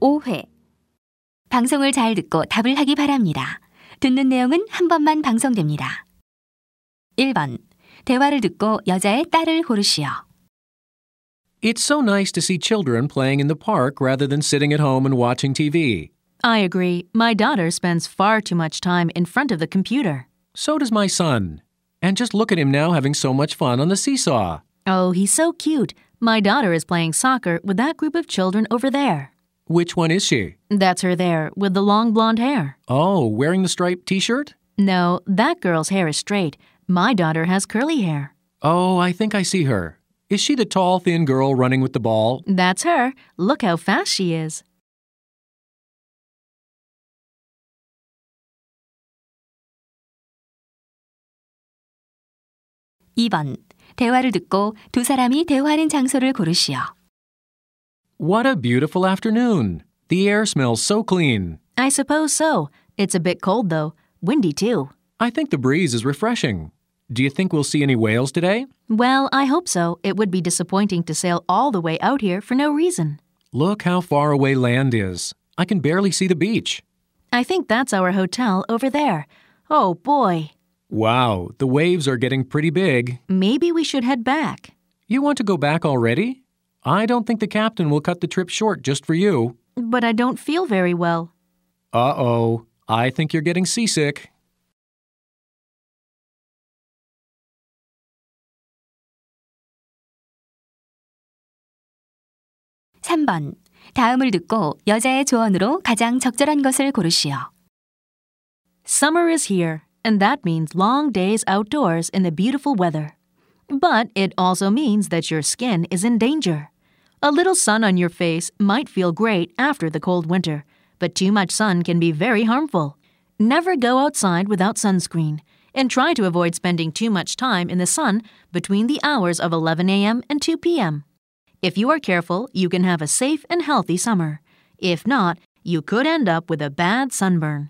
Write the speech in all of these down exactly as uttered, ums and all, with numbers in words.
오 회. 방송을 잘 듣고 답을 하기 바랍니다. 듣는 내용은 한 번만 방송됩니다. 일 번. 대화를 듣고 여자의 딸을 고르시오. It's so nice to see children playing in the park rather than sitting at home and watching T V. I agree. My daughter spends far too much time in front of the computer. So does my son. And just look at him now having so much fun on the seesaw. Oh, he's so cute. My daughter is playing soccer with that group of children over there. Which one is she? That's her there, with the long blonde hair. Oh, wearing the striped t-shirt? No, that girl's hair is straight. My daughter has curly hair. Oh, I think I see her. Is she the tall, thin girl running with the ball? That's her. Look how fast she is. 이 번. 대화를 듣고 두 사람이 대화하는 장소를 고르시오. What a beautiful afternoon. The air smells so clean. I suppose so. It's a bit cold, though. Windy, too. I think the breeze is refreshing. Do you think we'll see any whales today? Well, I hope so. It would be disappointing to sail all the way out here for no reason. Look how far away land is. I can barely see the beach. I think that's our hotel over there. Oh, boy. Wow, the waves are getting pretty big. Maybe we should head back. You want to go back already? I don't think the captain will cut the trip short just for you. But I don't feel very well. Uh-oh, I think you're getting seasick. 삼 번. 다음을 듣고 여자의 조언으로 가장 적절한 것을 고르시오. Summer is here, and that means long days outdoors in the beautiful weather. But it also means that your skin is in danger. A little sun on your face might feel great after the cold winter, but too much sun can be very harmful. Never go outside without sunscreen, and try to avoid spending too much time in the sun between the hours of eleven a.m. and two p.m. If you are careful, you can have a safe and healthy summer. If not, you could end up with a bad sunburn.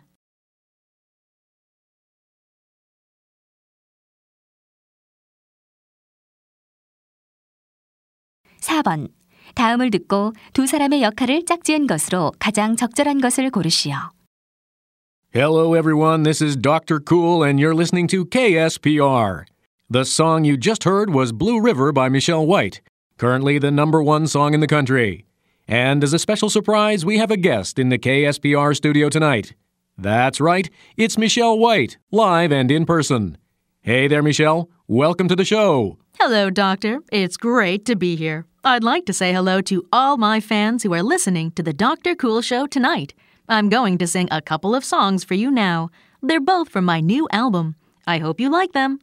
사 번. 다음을 듣고 두 사람의 역할을 짝지은 것으로 가장 적절한 것을 고르시오. Hello everyone, this is Doctor Cool and you're listening to K S P R. The song you just heard was Blue River by Michelle White, currently the number one song in the country. And as a special surprise, we have a guest in the K S P R studio tonight. That's right, it's Michelle White, live and in person. Hey there, Michelle. Welcome to the show. Hello, Doctor. It's great to be here. I'd like to say hello to all my fans who are listening to the Doctor Cool Show tonight. I'm going to sing a couple of songs for you now. They're both from my new album. I hope you like them.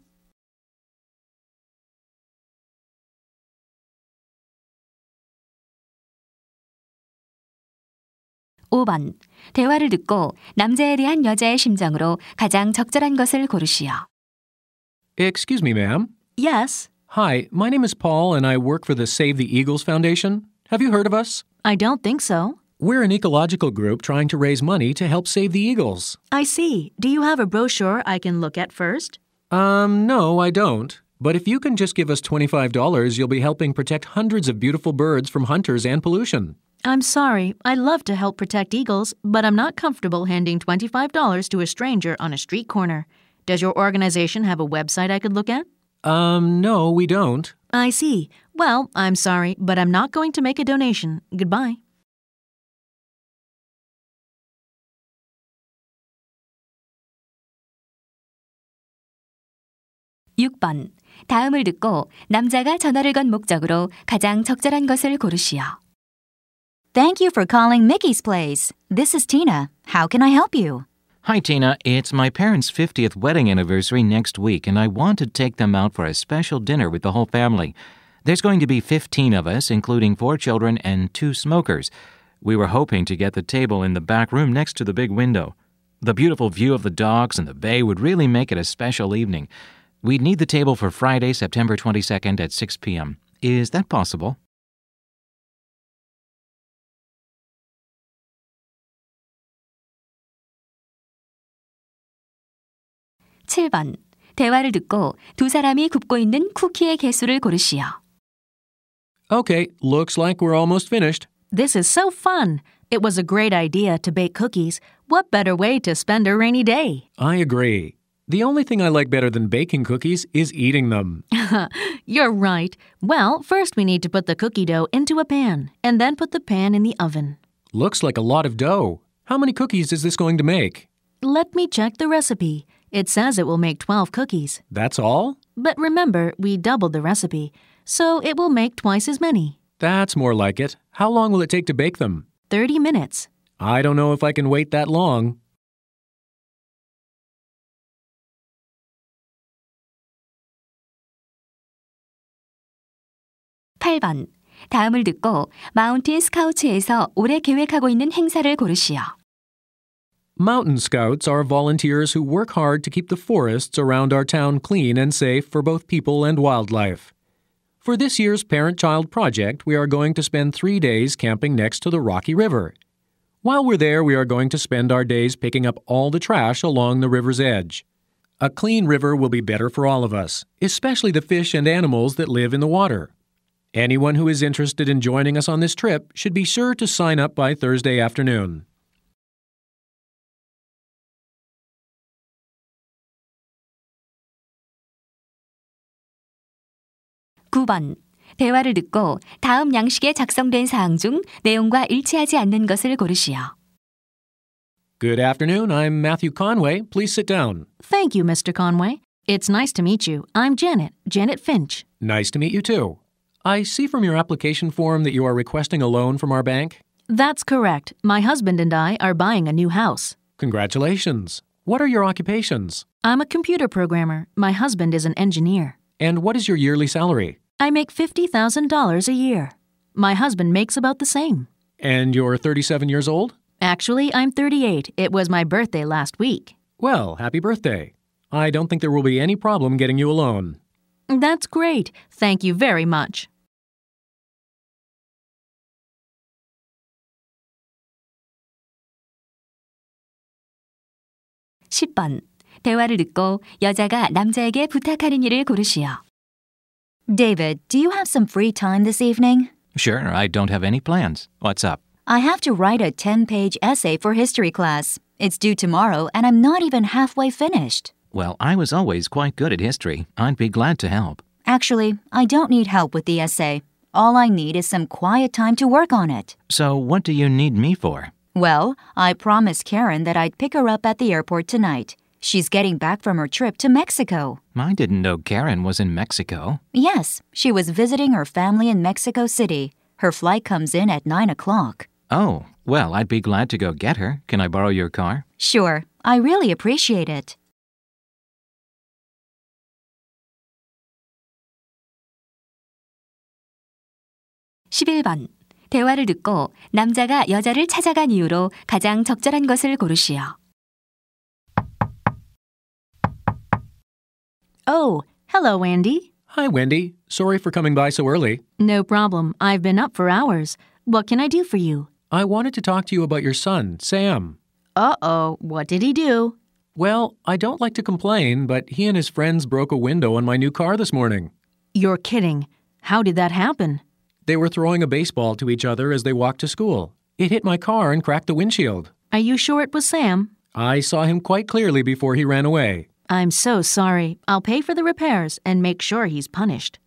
오 번. 대화를 듣고 남자에 대한 여자의 심정으로 가장 적절한 것을 고르시오. Excuse me, ma'am. Yes. Hi, my name is Paul and I work for the Save the Eagles Foundation. Have you heard of us? I don't think so. We're an ecological group trying to raise money to help save the eagles. I see. Do you have a brochure I can look at first? Um, no, I don't. But if you can just give us twenty-five dollars, you'll be helping protect hundreds of beautiful birds from hunters and pollution. I'm sorry. I'd love to help protect eagles, but I'm not comfortable handing twenty-five dollars to a stranger on a street corner. Does your organization have a website I could look at? Um, no, we don't. I see. Well, I'm sorry, but I'm not going to make a donation. Goodbye. 육 번. 다음을 듣고 남자가 전화를 건 목적으로 가장 적절한 것을 고르시오. Thank you for calling Mickey's Place. This is Tina. How can I help you? Hi, Tina. It's my parents' fiftieth wedding anniversary next week, and I want to take them out for a special dinner with the whole family. There's going to be fifteen of us, including four children and two smokers. We were hoping to get the table in the back room next to the big window. The beautiful view of the docks and the bay would really make it a special evening. We'd need the table for Friday, September twenty-second at six p.m. Is that possible? 칠 번. 대화를 듣고 두 사람이 굽고 있는 쿠키의 개수를 고르시오. Okay, looks like we're almost finished. This is so fun. It was a great idea to bake cookies. What better way to spend a rainy day? I agree. The only thing I like better than baking cookies is eating them. You're right. Well, first we need to put the cookie dough into a pan, and then put the pan in the oven. Looks like a lot of dough. How many cookies is this going to make? Let me check the recipe. It says it will make twelve cookies. That's all? But remember, we doubled the recipe, so it will make twice as many. That's more like it. How long will it take to bake them? thirty minutes. I don't know if I can wait that long. 팔 번. 다음을 듣고 마운틴 스카우츠에서 올해 계획하고 있는 행사를 고르시오. Mountain Scouts are volunteers who work hard to keep the forests around our town clean and safe for both people and wildlife. For this year's Parent-Child Project, we are going to spend three days camping next to the Rocky River. While we're there, we are going to spend our days picking up all the trash along the river's edge. A clean river will be better for all of us, especially the fish and animals that live in the water. Anyone who is interested in joining us on this trip should be sure to sign up by Thursday afternoon. 구 번. 대화를 듣고 다음 양식에 작성된 사항 중 내용과 일치하지 않는 것을 고르시오. Good afternoon. I'm Matthew Conway. Please sit down. Thank you, Mister Conway. It's nice to meet you. I'm Janet, Janet Finch. Nice to meet you too. I see from your application form that you are requesting a loan from our bank. That's correct. My husband and I are buying a new house. Congratulations. What are your occupations? I'm a computer programmer. My husband is an engineer. And what is your yearly salary? I make fifty thousand dollars a year. My husband makes about the same. And you're thirty-seven years old? Actually, I'm thirty-eight. It was my birthday last week. Well, happy birthday. I don't think there will be any problem getting you a loan. That's great. Thank you very much. 십 번. 대화를 듣고 여자가 남자에게 부탁하는 일을 고르시오. David, do you have some free time this evening? Sure, I don't have any plans. What's up? I have to write a ten-page essay for history class. It's due tomorrow, and I'm not even halfway finished. Well, I was always quite good at history. I'd be glad to help. Actually, I don't need help with the essay. All I need is some quiet time to work on it. So what do you need me for? Well, I promised Karen that I'd pick her up at the airport tonight. She's getting back from her trip to Mexico. I didn't know Karen was in Mexico. Yes, she was visiting her family in Mexico City. Her flight comes in at nine o'clock. Oh, well, I'd be glad to go get her. Can I borrow your car? Sure, I really appreciate it. 십일 번. 대화를 듣고 남자가 여자를 찾아간 이유로 가장 적절한 것을 고르시오. Oh, hello, Andy. Hi, Wendy. Sorry for coming by so early. No problem. I've been up for hours. What can I do for you? I wanted to talk to you about your son, Sam. Uh-oh, what did he do? Well, I don't like to complain, but he and his friends broke a window on my new car this morning. You're kidding. How did that happen? They were throwing a baseball to each other as they walked to school. It hit my car and cracked the windshield. Are you sure it was Sam? I saw him quite clearly before he ran away. I'm so sorry. I'll pay for the repairs and make sure he's punished.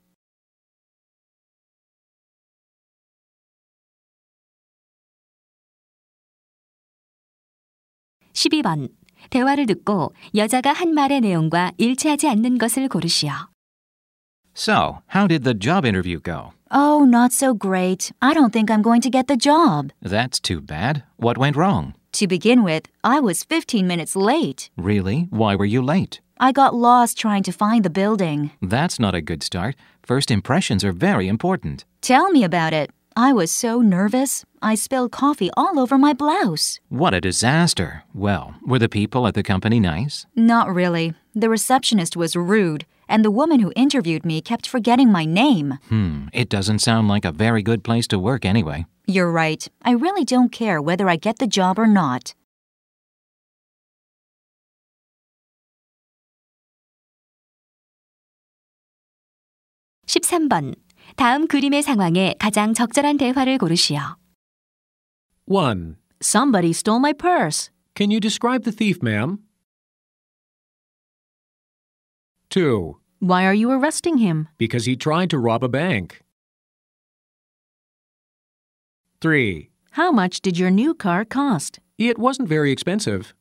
십이 번. 대화를 듣고 여자가 한 말의 내용과 일치하지 않는 것을 고르시오. So, how did the job interview go? Oh, not so great. I don't think I'm going to get the job. That's too bad. What went wrong? To begin with, I was fifteen minutes late. Really? Why were you late? I got lost trying to find the building. That's not a good start. First impressions are very important. Tell me about it. I was so nervous. I spilled coffee all over my blouse. What a disaster. Well, were the people at the company nice? Not really. The receptionist was rude, and the woman who interviewed me kept forgetting my name. Hmm, it doesn't sound like a very good place to work anyway. You're right. I really don't care whether I get the job or not. 십삼 번. 다음 그림의 상황에 가장 적절한 대화를 고르시오. one. Somebody stole my purse. Can you describe the thief, ma'am? two. Why are you arresting him? Because he tried to rob a bank. three. How much did your new car cost? It wasn't very expensive.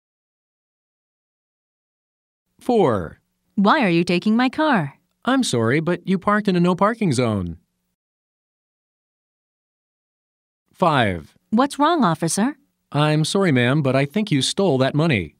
four. Why are you taking my car? I'm sorry, but you parked in a no parking zone. five. What's wrong, officer? I'm sorry, ma'am, but I think you stole that money.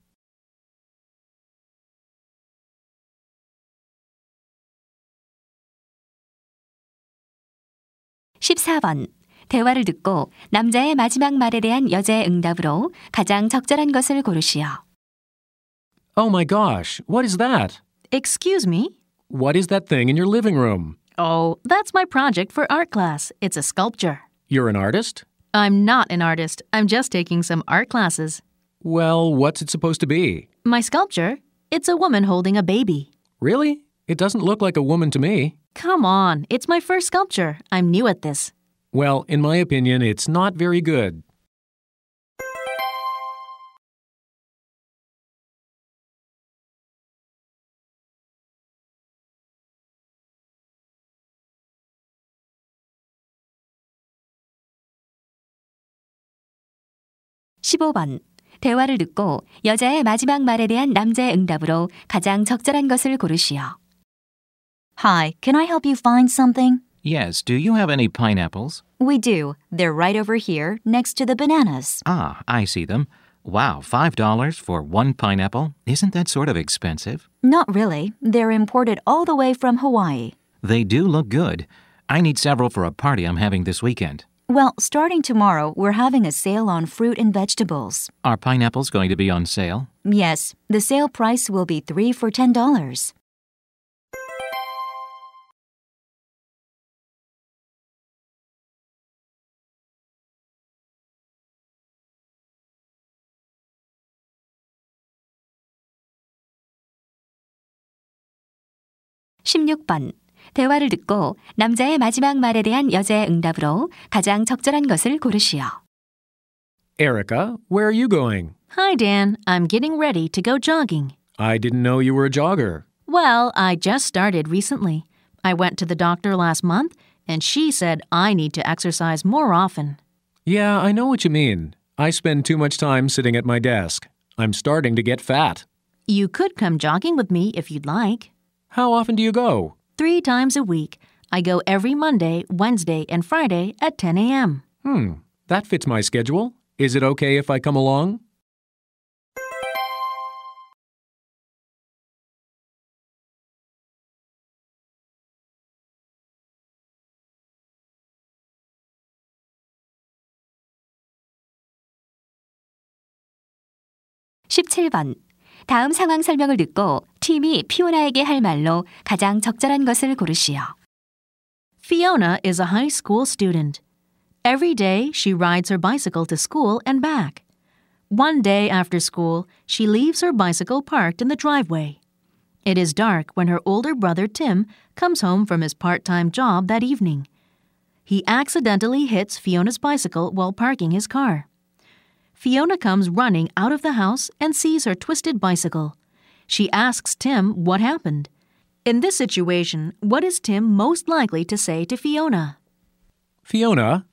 십사 번. 대화를 듣고 남자의 마지막 말에 대한 여자의 응답으로 가장 적절한 것을 고르시오. Oh my gosh, what is that? Excuse me? What is that thing in your living room? Oh, that's my project for art class. It's a sculpture. You're an artist? I'm not an artist. I'm just taking some art classes. Well, what's it supposed to be? My sculpture? It's a woman holding a baby. Really? It doesn't look like a woman to me. Come on, it's my first sculpture. I'm new at this. Well, in my opinion, it's not very good. 십오 번. 대화를 듣고 여자의 마지막 말에 대한 남자의 응답으로 가장 적절한 것을 고르시오. Hi, can I help you find something? Yes, do you have any pineapples? We do. They're right over here, next to the bananas. Ah, I see them. Wow, five dollars for one pineapple? Isn't that sort of expensive? Not really. They're imported all the way from Hawaii. They do look good. I need several for a party I'm having this weekend. Well, starting tomorrow, we're having a sale on fruit and vegetables. Are pineapples going to be on sale? Yes, the sale price will be three for ten dollars. 십육 번. 대화를 듣고 남자의 마지막 말에 대한 여자의 응답으로 가장 적절한 것을 고르시오. Erica, where are you going? Hi, Dan. I'm getting ready to go jogging. I didn't know you were a jogger. Well, I just started recently. I went to the doctor last month, and she said I need to exercise more often. Yeah, I know what you mean. I spend too much time sitting at my desk. I'm starting to get fat. You could come jogging with me if you'd like. How often do you go? Three times a week. I go every Monday, Wednesday, and Friday at ten a.m. Hmm, that fits my schedule. Is it okay if I come along? 십칠 번. 다음 상황 설명을 듣고 팀이 피오나에게 할 말로 가장 적절한 것을 고르시오. Fiona is a high school student. Every day, she rides her bicycle to school and back. One day after school, she leaves her bicycle parked in the driveway. It is dark when her older brother Tim comes home from his part-time job that evening. He accidentally hits Fiona's bicycle while parking his car. Fiona comes running out of the house and sees her twisted bicycle. She asks Tim what happened. In this situation, what is Tim most likely to say to Fiona? Fiona,